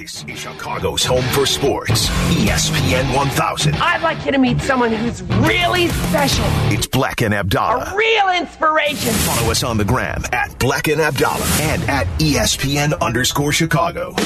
This is Chicago's home for sports. ESPN 1000. I'd like you to meet someone who's really special. It's Black and Abdallah. A real inspiration. Follow us on the gram at Black and Abdallah and at ESPN_Chicago.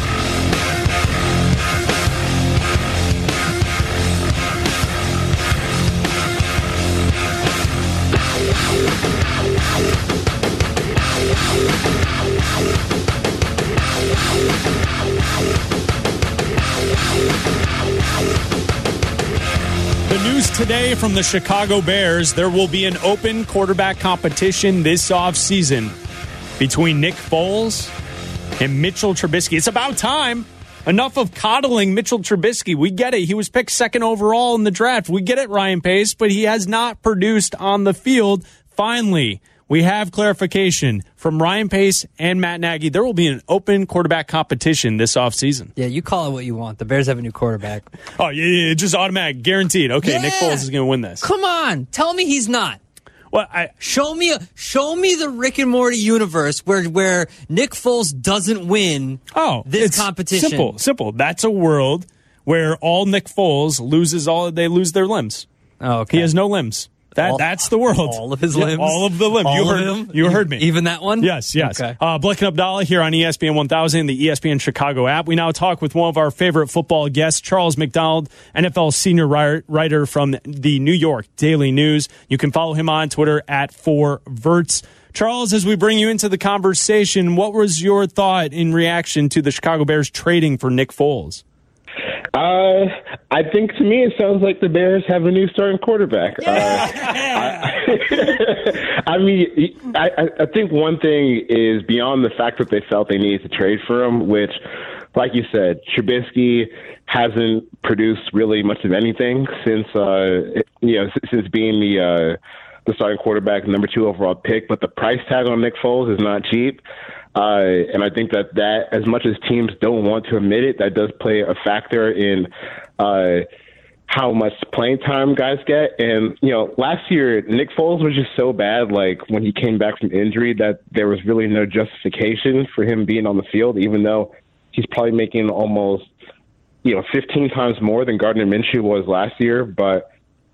The news today from the Chicago Bears, there will be an open quarterback competition this offseason between Nick Foles and Mitchell Trubisky. It's about time. Enough of coddling Mitchell Trubisky. We get it. He was picked second overall in the draft. We get it, Ryan Pace, but he has not produced on the field. Finally, we have clarification from Ryan Pace and Matt Nagy. There will be an open quarterback competition this offseason. Yeah, you call it what you want. The Bears have a new quarterback. Oh, yeah, just automatic, guaranteed. Okay, yeah. Nick Foles is going to win this. Come on, tell me he's not. Well, show me the Rick and Morty universe where Nick Foles doesn't win. This competition. Simple. That's a world where all Nick Foles they lose their limbs. Oh, okay. He has no limbs. That's the world. All of his limbs? All of the limbs. You heard me. Even that one? Yes. Okay. Black and Abdallah here on ESPN 1000, the ESPN Chicago app. We now talk with one of our favorite football guests, Charles McDonald, NFL senior writer from the New York Daily News. You can follow him on Twitter at 4Verts. Charles, as we bring you into the conversation, what was your thought in reaction to the Chicago Bears trading for Nick Foles? I think to me it sounds like the Bears have a new starting quarterback. I think one thing is beyond the fact that they felt they needed to trade for him, which, like you said, Trubisky hasn't produced really much of anything since being the starting quarterback, number 2 overall pick. But the price tag on Nick Foles is not cheap. And I think that as much as teams don't want to admit it, that does play a factor in how much playing time guys get. And, last year, Nick Foles was just so bad, like when he came back from injury, that there was really no justification for him being on the field, even though he's probably making almost, 15 times more than Gardner Minshew was last year. But,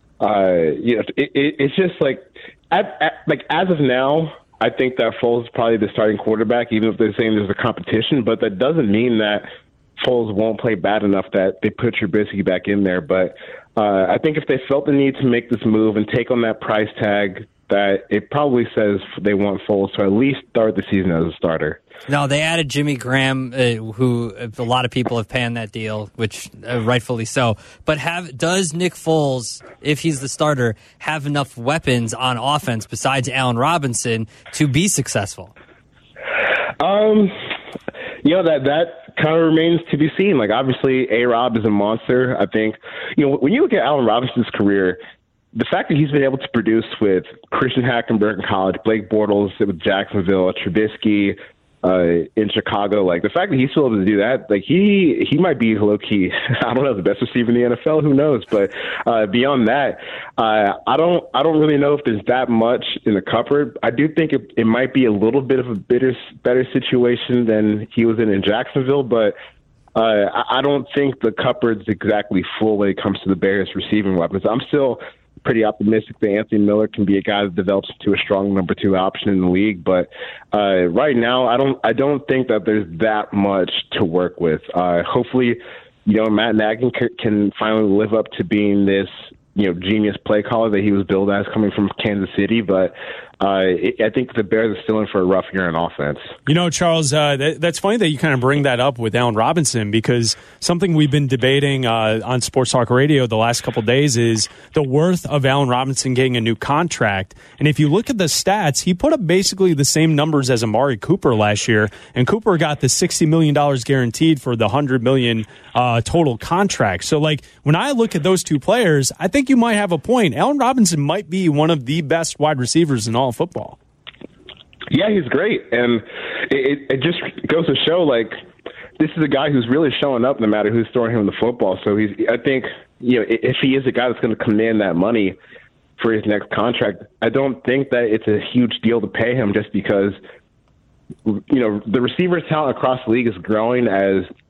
it's just like, as of now, I think that Foles is probably the starting quarterback, even if they're saying there's a competition. But that doesn't mean that Foles won't play bad enough that they put Trubisky back in there. But I think if they felt the need to make this move and take on that price tag, that it probably says they want Foles to at least start the season as a starter. No, they added Jimmy Graham, who a lot of people have panned that deal, which rightfully so. But does Nick Foles, if he's the starter, have enough weapons on offense besides Allen Robinson to be successful? That kind of remains to be seen. Like, obviously, A-Rob is a monster. I think, when you look at Allen Robinson's career, the fact that he's been able to produce with Christian Hackenberg in college, Blake Bortles with Jacksonville, Trubisky in Chicago, like the fact that he's still able to do that, like he might be low key, I don't know, the best receiver in the NFL, who knows? But beyond that, I don't really know if there's that much in the cupboard. I do think it might be a little bit of a better situation than he was in Jacksonville, but I don't think the cupboard's exactly full when it comes to the Bears receiving weapons. I'm still pretty optimistic that Anthony Miller can be a guy that develops into a strong number 2 option in the league. But right now, I don't think that there's that much to work with. Hopefully, Matt Nagy can finally live up to being this, genius play caller that he was billed as coming from Kansas City. But I think the Bears are still in for a rough year in offense. Charles, that's funny that you kind of bring that up with Allen Robinson, because something we've been debating on Sports Talk Radio the last couple of days is the worth of Allen Robinson getting a new contract. And if you look at the stats, he put up basically the same numbers as Amari Cooper last year, and Cooper got the $60 million guaranteed for the $100 million total contract. So, when I look at those two players, I think you might have a point. Allen Robinson might be one of the best wide receivers in all football. Yeah, he's great. And it just goes to show, this is a guy who's really showing up no matter who's throwing him the football. So I think, if he is a guy that's going to command that money for his next contract, I don't think that it's a huge deal to pay him, just because, the receiver talent across the league is growing as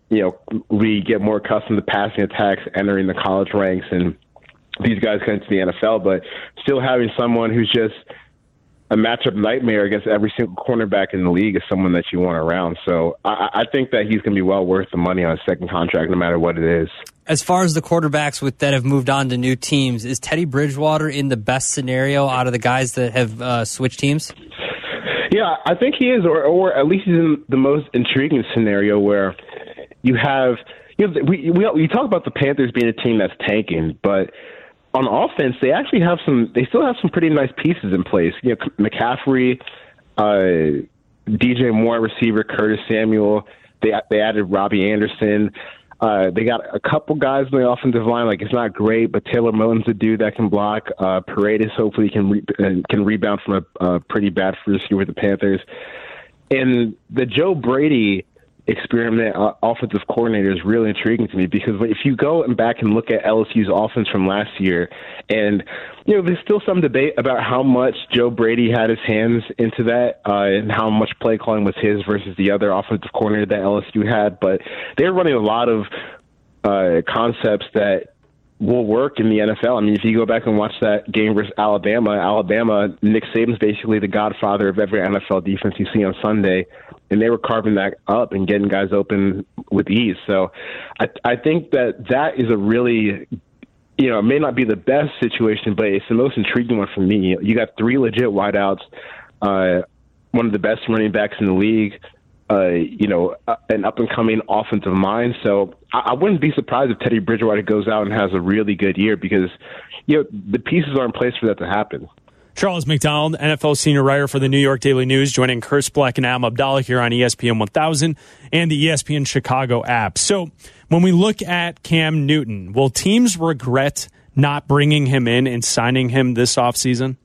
we get more accustomed to passing attacks entering the college ranks and these guys come into the NFL, but still having someone who's just a matchup nightmare against every single cornerback in the league is someone that you want around. So I think that he's going to be well worth the money on his second contract, no matter what it is. As far as the quarterbacks that have moved on to new teams, is Teddy Bridgewater in the best scenario out of the guys that have switched teams? Yeah, I think he is, or at least he's in the most intriguing scenario where you have, we talk about the Panthers being a team that's tanking, but on offense, they still have some pretty nice pieces in place. McCaffrey, DJ Moore, receiver, Curtis Samuel. They added Robbie Anderson. They got a couple guys on the offensive line. Like, it's not great, but Taylor Moton's a dude that can block. Paredes hopefully can rebound from a pretty bad first year with the Panthers. And the Joe Brady experiment offensive coordinator is really intriguing to me, because if you go back and look at LSU's offense from last year, and there's still some debate about how much Joe Brady had his hands into that and how much play calling was his versus the other offensive coordinator that LSU had, but they're running a lot of concepts that will work in the NFL. I mean, if you go back and watch that game versus Alabama, Nick Saban's basically the godfather of every NFL defense you see on Sunday, and they were carving that up and getting guys open with ease. So I think that is a really, it may not be the best situation, but it's the most intriguing one for me. You got three legit wideouts, one of the best running backs in the league, an up-and-coming offensive mind. So I wouldn't be surprised if Teddy Bridgewater goes out and has a really good year, because the pieces are in place for that to happen. Charles McDonald, NFL senior writer for the New York Daily News, joining Curse Black and Adam Abdallah here on ESPN 1000 and the ESPN Chicago app. So when we look at Cam Newton, will teams regret not bringing him in and signing him this offseason?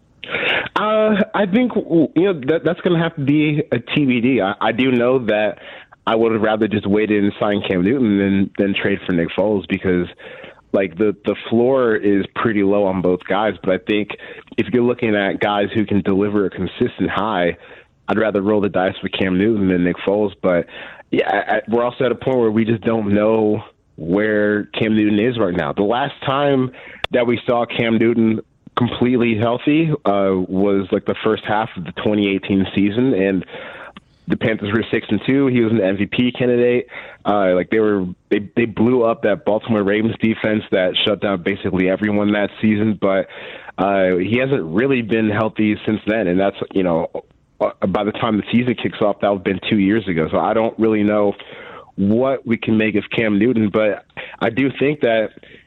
I think that's going to have to be a TBD. I do know that I would have rather just waited and sign Cam Newton than trade for Nick Foles, because the floor is pretty low on both guys. But I think if you're looking at guys who can deliver a consistent high, I'd rather roll the dice with Cam Newton than Nick Foles. But yeah, we're also at a point where we just don't know where Cam Newton is right now. The last time that we saw Cam Newton completely healthy was the first half of the 2018 season, and the Panthers were 6-2. He was an MVP candidate. They blew up that Baltimore Ravens defense that shut down basically everyone that season, but he hasn't really been healthy since then, and that's by the time the season kicks off, that would have been 2 years ago. So I don't really know what we can make of Cam Newton, but I do think that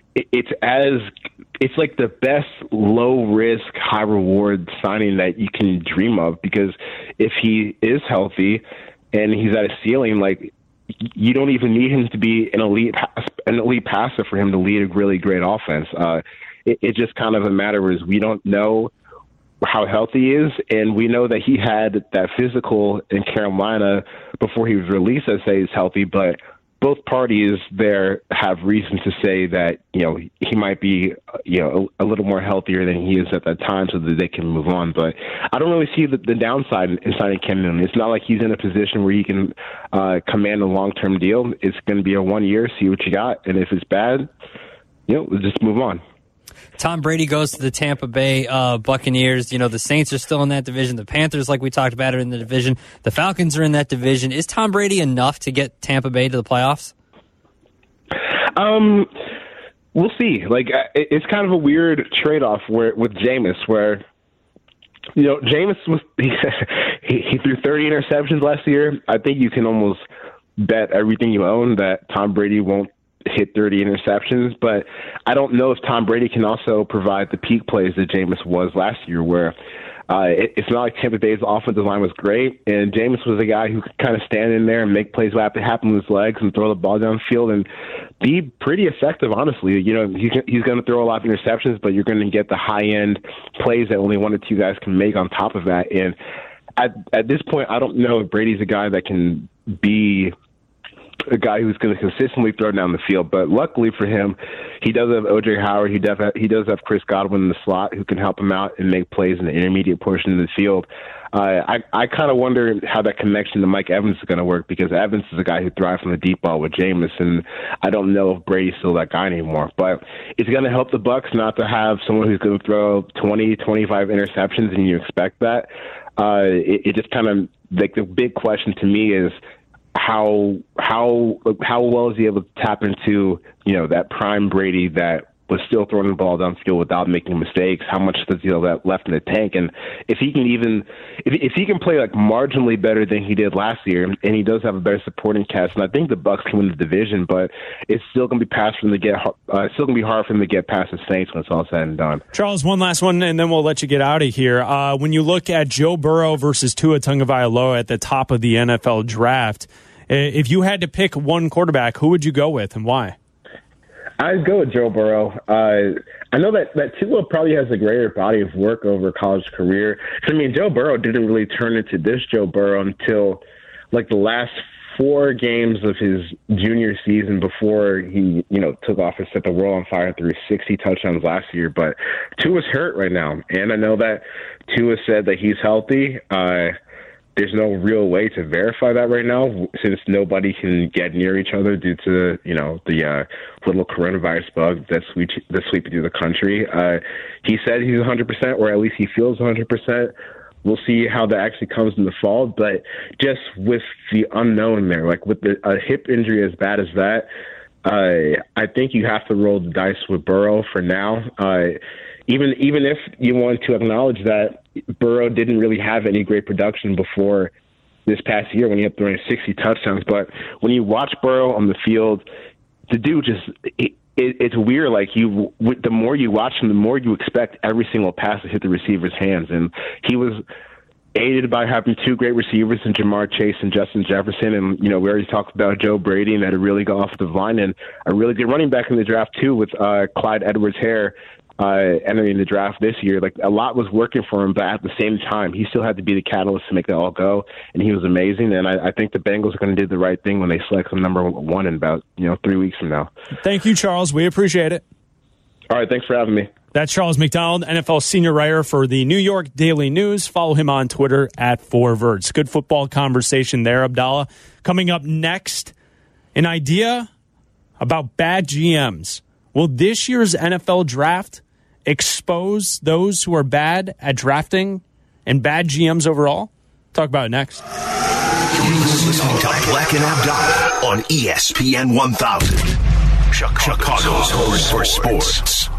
it's like the best low risk, high reward signing that you can dream of, because if he is healthy and he's at a ceiling, you don't even need him to be an elite passer for him to lead a really great offense. It's just kind of a matter is we don't know how healthy he is, and we know that he had that physical in Carolina before he was released that say he's healthy, but both parties there have reason to say that, he might be, a little more healthier than he is at that time so that they can move on. But I don't really see the downside in signing Cam Newton. It's not like he's in a position where he can command a long-term deal. It's going to be a 1 year, see what you got. And if it's bad, we'll just move on. Tom Brady goes to the Tampa Bay Buccaneers. The Saints are still in that division. The Panthers, like we talked about, are in the division. The Falcons are in that division. Is Tom Brady enough to get Tampa Bay to the playoffs? We'll see. It's kind of a weird trade-off with Jameis, where Jameis he threw 30 interceptions last year. I think you can almost bet everything you own that Tom Brady won't hit 30 interceptions, but I don't know if Tom Brady can also provide the peak plays that Jameis was last year, where it's not like Tampa Bay's offensive line was great, and Jameis was a guy who could kind of stand in there and make plays happen with his legs and throw the ball downfield and be pretty effective, honestly. He's going to throw a lot of interceptions, but you're going to get the high-end plays that only one or two guys can make on top of that. And at this point, I don't know if Brady's a guy that can be a guy who's going to consistently throw down the field. But luckily for him, he does have O.J. Howard. He does have Chris Godwin in the slot who can help him out and make plays in the intermediate portion of the field. I kind of wonder how that connection to Mike Evans is going to work, because Evans is a guy who thrives on the deep ball with Jameis, and I don't know if Brady's still that guy anymore. But it's going to help the Bucs not to have someone who's going to throw 20, 25 interceptions, and you expect that. It just kind of, like, the big question to me is how well is he able to tap into, that prime Brady that was still throwing the ball downfield without making mistakes? How much does he have left in the tank? And if he can play like marginally better than he did last year, and he does have a better supporting cast, and I think the Bucs can win the division, but it's still going to be hard for him to get past the Saints when it's all said and done. Charles, one last one, and then we'll let you get out of here. When you look at Joe Burrow versus Tua Tagovailoa at the top of the NFL draft, if you had to pick one quarterback, who would you go with and why? I'd go with Joe Burrow. I know that Tua probably has a greater body of work over a college career. I mean, Joe Burrow didn't really turn into this Joe Burrow until like the last 4 games of his junior season before he, took off and set the world on fire through 60 touchdowns last year. But Tua's hurt right now, and I know that Tua said that he's healthy. There's no real way to verify that right now, since nobody can get near each other due to, the little coronavirus bug that's sweeping through the country. He said he's 100%, or at least he feels 100%. We'll see how that actually comes in the fall. But just with the unknown there, like with a hip injury as bad as that, I think you have to roll the dice with Burrow for now. Even if you want to acknowledge that Burrow didn't really have any great production before this past year when he had thrown 60 touchdowns. But when you watch Burrow on the field, the dude it's weird. Like, the more you watch him, the more you expect every single pass to hit the receiver's hands. And he was aided by having 2 great receivers in Jamar Chase and Justin Jefferson. And, we already talked about Joe Brady and had a really good offensive line and a really good running back in the draft too, with Clyde Edwards-Helaire. Entering the draft this year. Like, a lot was working for him, but at the same time, he still had to be the catalyst to make that all go, and he was amazing. And I think the Bengals are going to do the right thing when they select him number 1 in about 3 weeks from now. Thank you, Charles. We appreciate it. All right, thanks for having me. That's Charles McDonald, NFL senior writer for the New York Daily News. Follow him on Twitter @4verts. Good football conversation there, Abdallah. Coming up next, an idea about bad GMs. Will this year's NFL draft expose those who are bad at drafting and bad GMs overall? Talk about it next. You're listening to Black and Abdallah on ESPN 1000, Chicago's home for sports.